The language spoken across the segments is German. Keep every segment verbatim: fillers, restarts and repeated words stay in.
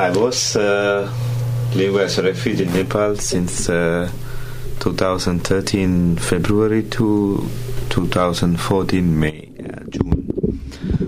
I was uh, living as a refugee in Nepal since uh, twenty thirteen February to twenty fourteen May, uh, June.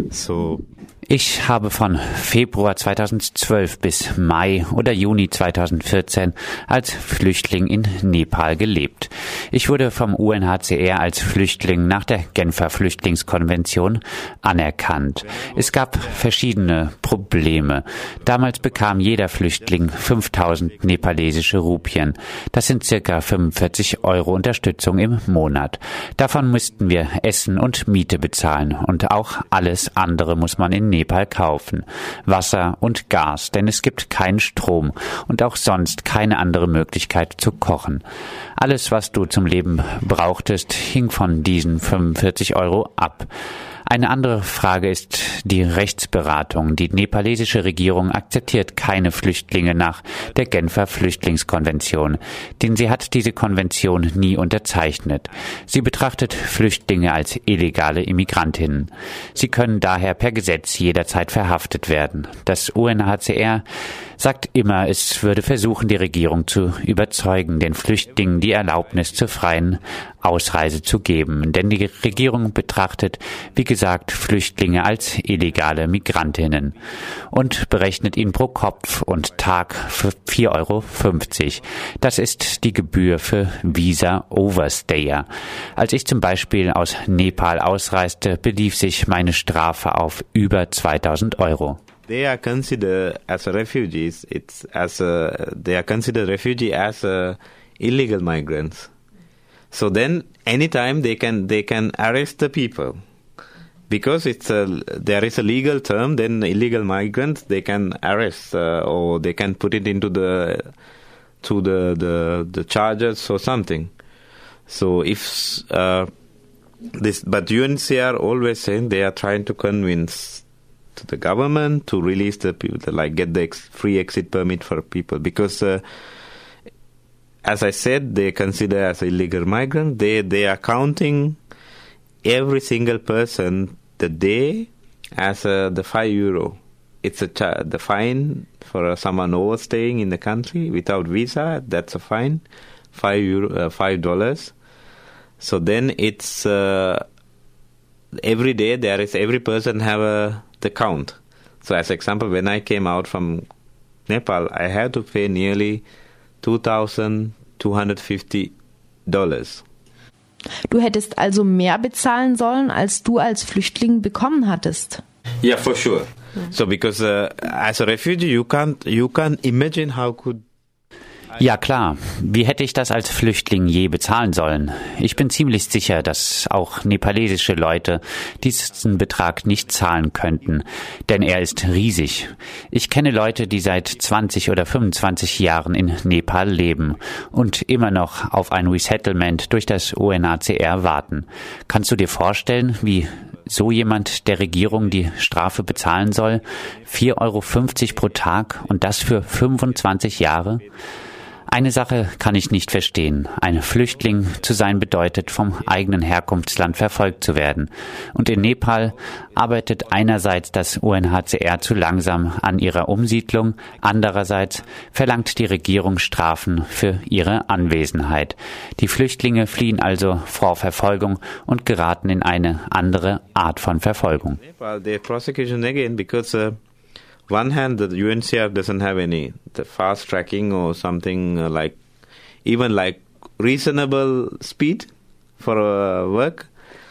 So Ich habe von Februar zweitausendzwölf bis Mai oder Juni zweitausendvierzehn als Flüchtling in Nepal gelebt. Ich wurde vom U N H C R als Flüchtling nach der Genfer Flüchtlingskonvention anerkannt. Es gab verschiedene Probleme. Damals bekam jeder Flüchtling fünftausend nepalesische Rupien. Das sind circa fünfundvierzig Euro Unterstützung im Monat. Davon müssten wir Essen und Miete bezahlen und auch alles andere muss man in Nepal kaufen. Wasser und Gas, denn es gibt keinen Strom und auch sonst keine andere Möglichkeit zu kochen. Alles, was du zum Leben brauchtest, hing von diesen fünfundvierzig Euro ab. Eine andere Frage ist die Rechtsberatung. Die nepalesische Regierung akzeptiert keine Flüchtlinge nach der Genfer Flüchtlingskonvention, denn sie hat diese Konvention nie unterzeichnet. Sie betrachtet Flüchtlinge als illegale Immigrantinnen. Sie können daher per Gesetz jederzeit verhaftet werden. Das U N H C R sagt immer, es würde versuchen, die Regierung zu überzeugen, den Flüchtlingen die Erlaubnis zur freien Ausreise zu geben. Denn die Regierung betrachtet, wie gesagt, Flüchtlinge als illegale Migrantinnen und berechnet ihnen pro Kopf und Tag für vier Euro fünfzig. Das ist die Gebühr für Visa-Overstayer. Als ich zum Beispiel aus Nepal ausreiste, belief sich meine Strafe auf über zweitausend Euro. They are considered as refugees. It's as a, they are considered refugee as a illegal migrants. So then, anytime they can they can arrest the people, because it's a there is a legal term. Then illegal migrants they can arrest uh, or they can put it into the to the the the charges or something. So if uh, this, but U N H C R always saying they are trying to convince to the government to release the people, like get the ex- free exit permit for people, because uh, as I said, they consider as illegal migrant. They they are counting every single person the day as uh, the five euro. It's a cha- the fine for uh, someone overstaying in the country without visa. That's a fine, five euro, uh, five dollars. So then it's uh, every day there is every person have a the count. So as example, when I came out from Nepal, I had to pay nearly two thousand two hundred fifty dollars. Du hättest also mehr bezahlen sollen, als du als Flüchtling bekommen hattest. Yeah, for sure. So because uh, as a refugee, you can't you can't imagine how could. Ja klar, wie hätte ich das als Flüchtling je bezahlen sollen? Ich bin ziemlich sicher, dass auch nepalesische Leute diesen Betrag nicht zahlen könnten, denn er ist riesig. Ich kenne Leute, die seit zwanzig oder fünfundzwanzig Jahren in Nepal leben und immer noch auf ein Resettlement durch das U N H C R warten. Kannst du dir vorstellen, wie so jemand der Regierung die Strafe bezahlen soll? vier Euro fünfzig pro Tag und das für fünfundzwanzig Jahre? Eine Sache kann ich nicht verstehen. Ein Flüchtling zu sein bedeutet, vom eigenen Herkunftsland verfolgt zu werden. Und in Nepal arbeitet einerseits das U N H C R zu langsam an ihrer Umsiedlung, andererseits verlangt die Regierung Strafen für ihre Anwesenheit. Die Flüchtlinge fliehen also vor Verfolgung und geraten in eine andere Art von Verfolgung. Nepal, the prosecution again because uh one hand, the U N H C R doesn't have any the fast tracking or something uh, like even like reasonable speed for uh, work.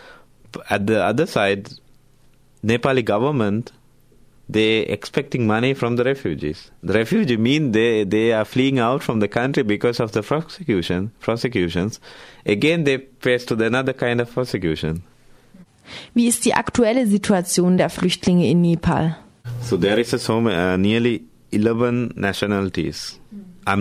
At the other side, Nepali government, they expecting money from the refugees. The refugee mean they they are fleeing out from the country because of the prosecution prosecutions. Again, they face to the another kind of prosecution. Wie ist die aktuelle Situation der Flüchtlinge in Nepal? So there is a so uh, nearly eleven nationalities. I'm not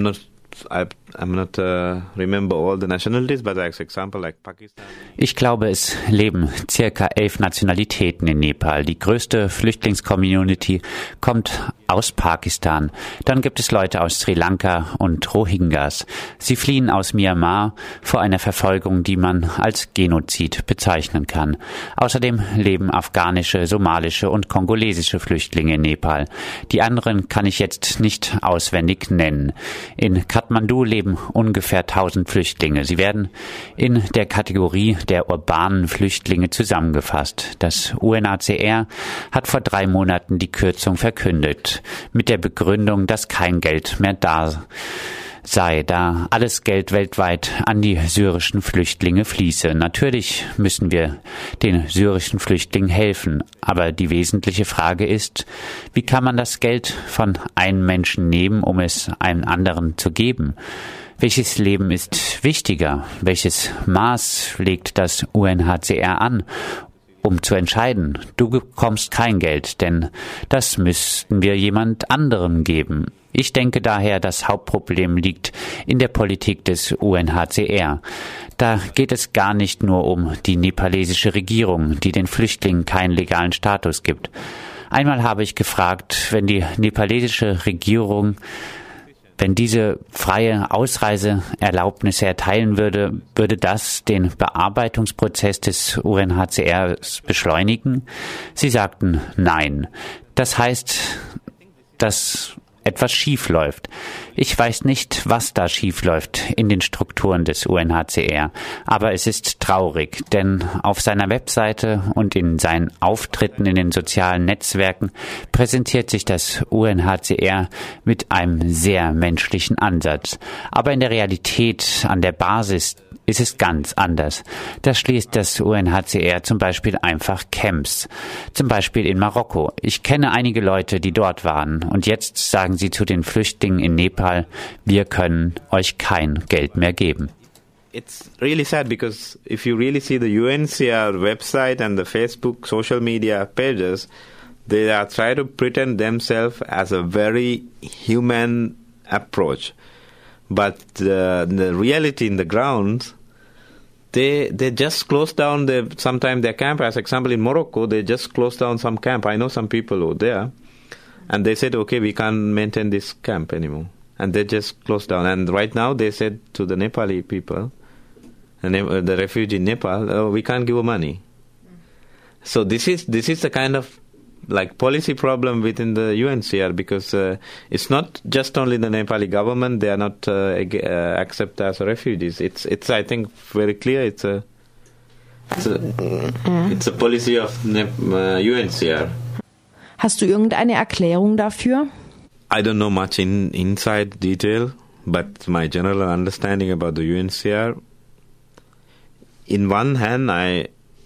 I, I'm not uh, remember all the nationalities, but as example like Pakistan. Ich glaube, es leben circa elf Nationalitäten in Nepal. Die größte Flüchtlingscommunity kommt aus Pakistan. Dann gibt es Leute aus Sri Lanka und Rohingyas. Sie fliehen aus Myanmar vor einer Verfolgung, die man als Genozid bezeichnen kann. Außerdem leben afghanische, somalische und kongolesische Flüchtlinge in Nepal. Die anderen kann ich jetzt nicht auswendig nennen. In Kathmandu leben ungefähr tausend Flüchtlinge. Sie werden in der Kategorie der urbanen Flüchtlinge zusammengefasst. Das U N H C R hat vor drei Monaten die Kürzung verkündet, mit der Begründung, dass kein Geld mehr da sei, da alles Geld weltweit an die syrischen Flüchtlinge fließe. Natürlich müssen wir den syrischen Flüchtlingen helfen, aber die wesentliche Frage ist, wie kann man das Geld von einem Menschen nehmen, um es einem anderen zu geben? Welches Leben ist wichtiger? Welches Maß legt das U N H C R an, um zu entscheiden, du bekommst kein Geld, denn das müssten wir jemand anderem geben. Ich denke daher, das Hauptproblem liegt in der Politik des U N H C R. Da geht es gar nicht nur um die nepalesische Regierung, die den Flüchtlingen keinen legalen Status gibt. Einmal habe ich gefragt, wenn die nepalesische Regierung Wenn diese freie Ausreiseerlaubnisse erteilen würde, würde das den Bearbeitungsprozess des U N H C R beschleunigen? Sie sagten nein. Das heißt, dass etwas schief läuft. Ich weiß nicht, was da schief läuft in den Strukturen des U N H C R, aber es ist traurig, denn auf seiner Webseite und in seinen Auftritten in den sozialen Netzwerken präsentiert sich das U N H C R mit einem sehr menschlichen Ansatz. Aber in der Realität, an der Basis, ist es ganz anders. Da schließt das U N H C R zum Beispiel einfach Camps. Zum Beispiel in Marokko. Ich kenne einige Leute, die dort waren. Und jetzt sagen sie zu den Flüchtlingen in Nepal, wir können euch kein Geld mehr geben. It's really sad because if you really see the U N C R website and the Facebook social media pages, they are trying to pretend themselves as a very human approach. But uh, the reality in the ground, they they just close down the sometimes their camp. As example, in Morocco, they just closed down some camp. I know some people over there, and they said, okay, we can't maintain this camp anymore, and they just closed down. And right now, they said to the Nepali people, the, the refugee in Nepal, oh, we can't give you money. So this is this is the kind of like policy problem within the U N C R, because uh, it's not just only the Nepali government, they are not uh, ag- uh, accepted as refugees. It's it's I think very clear. It's a it's a, it's a policy of Nep- uh, U N C R. Hast du irgendeine Erklärung dafür? I don't know much in inside detail, but my general understanding about the U N C R. In one hand, I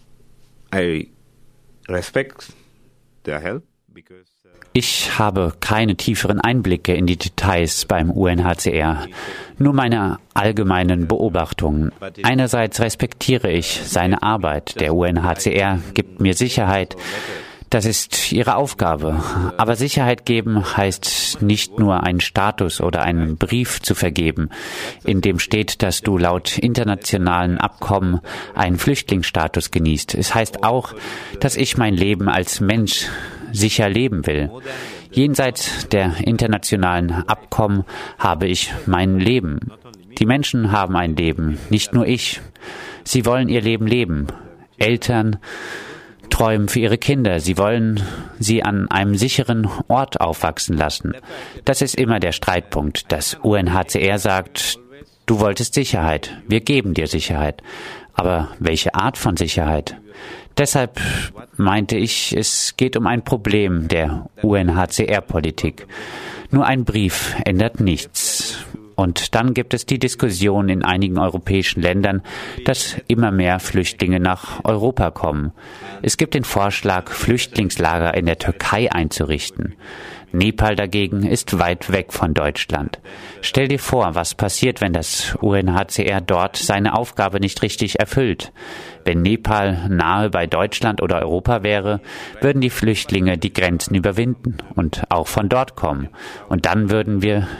I respect their help because Ich habe keine tieferen Einblicke in die Details beim U N H C R, nur meine allgemeinen Beobachtungen. Einerseits respektiere ich seine Arbeit. Der U N H C R gibt mir Sicherheit. Das ist ihre Aufgabe. Aber Sicherheit geben heißt nicht nur einen Status oder einen Brief zu vergeben, in dem steht, dass du laut internationalen Abkommen einen Flüchtlingsstatus genießt. Es heißt auch, dass ich mein Leben als Mensch sicher leben will. Jenseits der internationalen Abkommen habe ich mein Leben. Die Menschen haben ein Leben, nicht nur ich. Sie wollen ihr Leben leben. Eltern träumen für ihre Kinder. Sie wollen sie an einem sicheren Ort aufwachsen lassen. Das ist immer der Streitpunkt. Das U N H C R sagt, du wolltest Sicherheit. Wir geben dir Sicherheit. Aber welche Art von Sicherheit? Deshalb meinte ich, es geht um ein Problem der U N H C R-Politik. Nur ein Brief ändert nichts. Und dann gibt es die Diskussion in einigen europäischen Ländern, dass immer mehr Flüchtlinge nach Europa kommen. Es gibt den Vorschlag, Flüchtlingslager in der Türkei einzurichten. Nepal dagegen ist weit weg von Deutschland. Stell dir vor, was passiert, wenn das U N H C R dort seine Aufgabe nicht richtig erfüllt. Wenn Nepal nahe bei Deutschland oder Europa wäre, würden die Flüchtlinge die Grenzen überwinden und auch von dort kommen. Und dann würden wir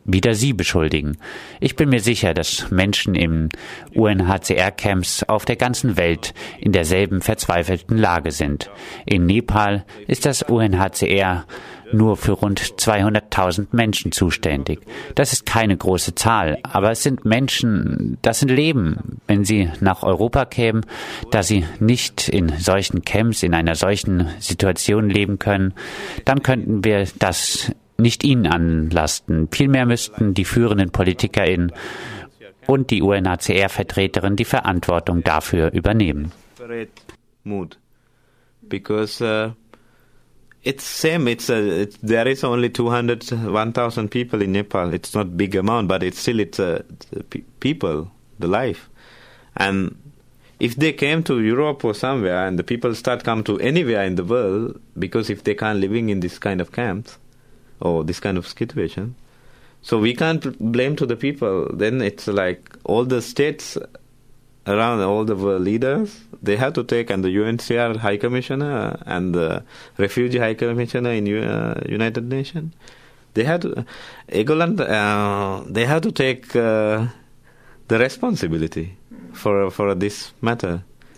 wieder Sie beschuldigen. Ich bin mir sicher, dass Menschen in U N H C R-Camps auf der ganzen Welt in derselben verzweifelten Lage sind. In Nepal ist das U N H C R nur für rund zweihunderttausend Menschen zuständig. Das ist keine große Zahl, aber es sind Menschen, das sind Leben. Wenn sie nach Europa kämen, da sie nicht in solchen Camps, in einer solchen Situation leben können, dann könnten wir das nicht ihnen anlasten. Vielmehr müssten die führenden PolitikerInnen und die U N H C R-Vertreterin die Verantwortung dafür übernehmen. Because uh It's same. It's a, it, there is only two hundred, one thousand people in Nepal. It's not big amount, but it's still it's a, the people, the life. And if they came to Europe or somewhere, and the people start come to anywhere in the world, because if they can't living in this kind of camps or this kind of situation, so we can't blame to the people. Then it's like all the states around, all the world leaders, they have to take, and the U N H C R High Commissioner and the Refugee High Commissioner in uh, United Nations, they have to, Egoland, uh, they have to take uh, the responsibility for for this matter.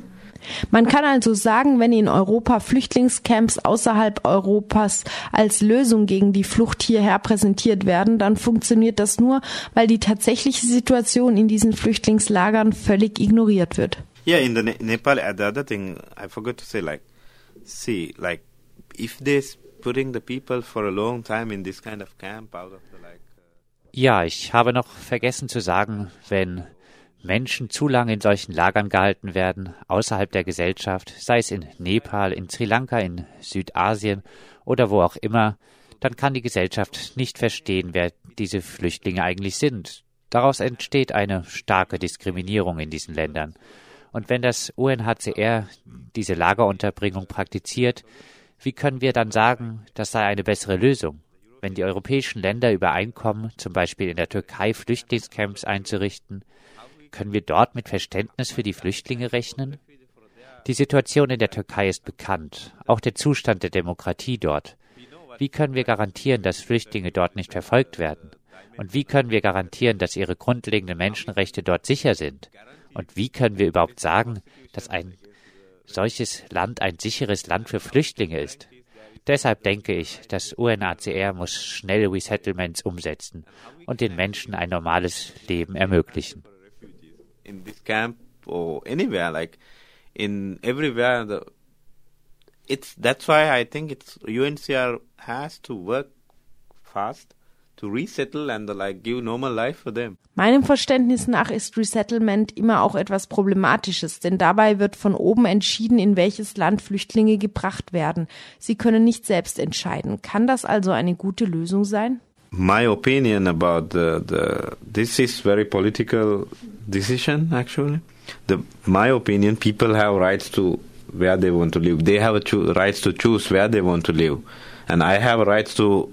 Man kann also sagen, wenn in Europa Flüchtlingscamps außerhalb Europas als Lösung gegen die Flucht hierher präsentiert werden, dann funktioniert das nur, weil die tatsächliche Situation in diesen Flüchtlingslagern völlig ignoriert wird. Yeah, in the ne- Nepal, uh, the other thing I forgot to say, like, see, like, if they're putting the people for a long time in this kind of camp out of the like. Uh ja, ich habe noch vergessen zu sagen, wenn Menschen zu lange in solchen Lagern gehalten werden, außerhalb der Gesellschaft, sei es in Nepal, in Sri Lanka, in Südasien oder wo auch immer, dann kann die Gesellschaft nicht verstehen, wer diese Flüchtlinge eigentlich sind. Daraus entsteht eine starke Diskriminierung in diesen Ländern. Und wenn das U N H C R diese Lagerunterbringung praktiziert, wie können wir dann sagen, das sei eine bessere Lösung? Wenn die europäischen Länder übereinkommen, zum Beispiel in der Türkei Flüchtlingscamps einzurichten, können wir dort mit Verständnis für die Flüchtlinge rechnen? Die Situation in der Türkei ist bekannt, auch der Zustand der Demokratie dort. Wie können wir garantieren, dass Flüchtlinge dort nicht verfolgt werden? Und wie können wir garantieren, dass ihre grundlegenden Menschenrechte dort sicher sind? Und wie können wir überhaupt sagen, dass ein solches Land ein sicheres Land für Flüchtlinge ist? Deshalb denke ich, das U N H C R muss schnell Resettlements umsetzen und den Menschen ein normales Leben ermöglichen. In this camp or anywhere, like in everywhere, the it's that's why I think it's U N H C R has to work fast to resettle and like give normal life for them. Meinem Verständnis nach ist Resettlement immer auch etwas Problematisches, denn dabei wird von oben entschieden, in welches Land Flüchtlinge gebracht werden. Sie können nicht selbst entscheiden. Kann das also eine gute Lösung sein? My opinion about the, the this is very political decision actually. The my opinion, people have rights to where they want to live. They have a cho- rights to choose where they want to live, and I have rights to.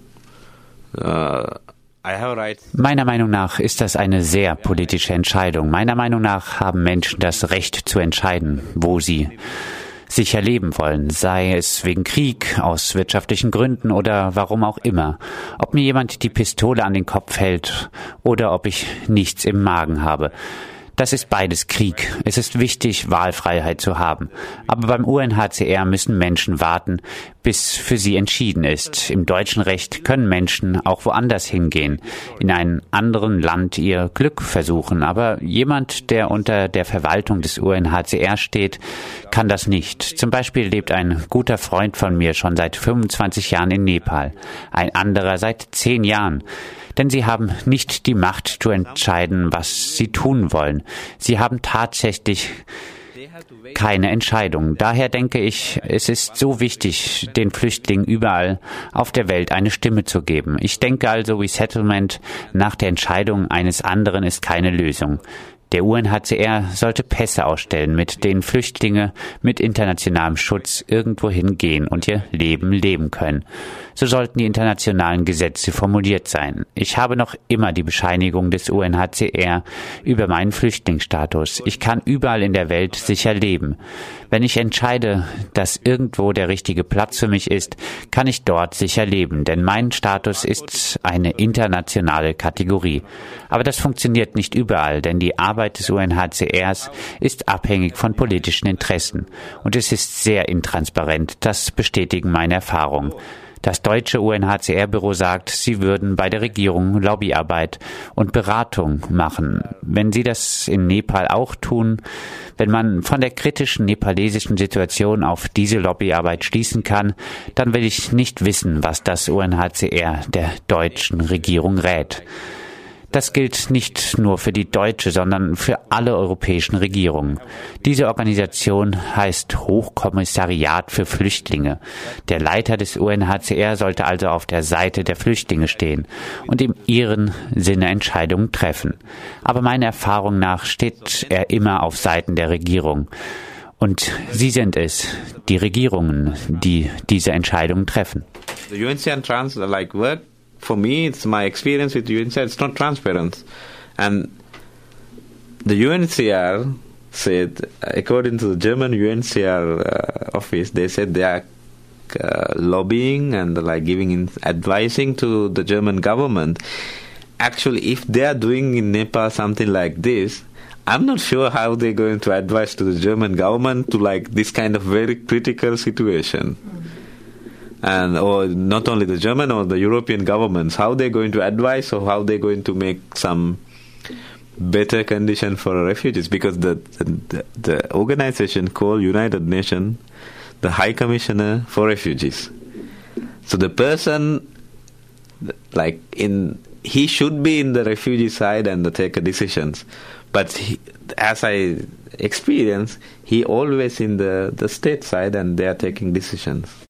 Uh, I have rights. Meiner Meinung nach ist das eine sehr politische Entscheidung. Meiner Meinung nach haben Menschen das Recht zu entscheiden, wo sie sicher leben wollen, sei es wegen Krieg, aus wirtschaftlichen Gründen oder warum auch immer. Ob mir jemand die Pistole an den Kopf hält oder ob ich nichts im Magen habe. Das ist beides Krieg. Es ist wichtig, Wahlfreiheit zu haben. Aber beim U N H C R müssen Menschen warten, bis für sie entschieden ist. Im deutschen Recht können Menschen auch woanders hingehen, in einem anderen Land ihr Glück versuchen. Aber jemand, der unter der Verwaltung des U N H C R steht, kann das nicht. Zum Beispiel lebt ein guter Freund von mir schon seit fünfundzwanzig Jahren in Nepal, ein anderer seit zehn Jahren. Denn sie haben nicht die Macht zu entscheiden, was sie tun wollen. Sie haben tatsächlich keine Entscheidung. Daher denke ich, es ist so wichtig, den Flüchtlingen überall auf der Welt eine Stimme zu geben. Ich denke also, Resettlement nach der Entscheidung eines anderen ist keine Lösung. Der U N H C R sollte Pässe ausstellen, mit denen Flüchtlinge mit internationalem Schutz irgendwo hingehen und ihr Leben leben können. So sollten die internationalen Gesetze formuliert sein. Ich habe noch immer die Bescheinigung des U N H C R über meinen Flüchtlingsstatus. Ich kann überall in der Welt sicher leben. Wenn ich entscheide, dass irgendwo der richtige Platz für mich ist, kann ich dort sicher leben, denn mein Status ist eine internationale Kategorie. Aber das funktioniert nicht überall, denn die Arbeit des U N H C Rs ist abhängig von politischen Interessen und es ist sehr intransparent. Das bestätigen meine Erfahrungen. Das deutsche U N H C R-Büro sagt, sie würden bei der Regierung Lobbyarbeit und Beratung machen. Wenn sie das in Nepal auch tun, wenn man von der kritischen nepalesischen Situation auf diese Lobbyarbeit schließen kann, dann will ich nicht wissen, was das U N H C R der deutschen Regierung rät. Das gilt nicht nur für die deutsche, sondern für alle europäischen Regierungen. Diese Organisation heißt Hochkommissariat für Flüchtlinge. Der Leiter des U N H C R sollte also auf der Seite der Flüchtlinge stehen und in ihren Sinne Entscheidungen treffen. Aber meiner Erfahrung nach steht er immer auf Seiten der Regierung. Und sie sind es, die Regierungen, die diese Entscheidungen treffen. The U N C R trans like work. For me, it's my experience with U N C R, it's not transparent. And the U N C R said, according to the German U N C R uh, office, they said they are uh, lobbying and like giving in, advising to the German government. Actually, if they are doing in Nepal something like this, I'm not sure how they're going to advise to the German government to like this kind of very critical situation. And or not only the German or the European governments, how they're going to advise or how they're going to make some better condition for refugees, because the the, the organization called United Nations, the High Commissioner for Refugees. So the person, like in, he should be in the refugee side and take decisions, but he, as I experience, he always in the the state side and they are taking decisions.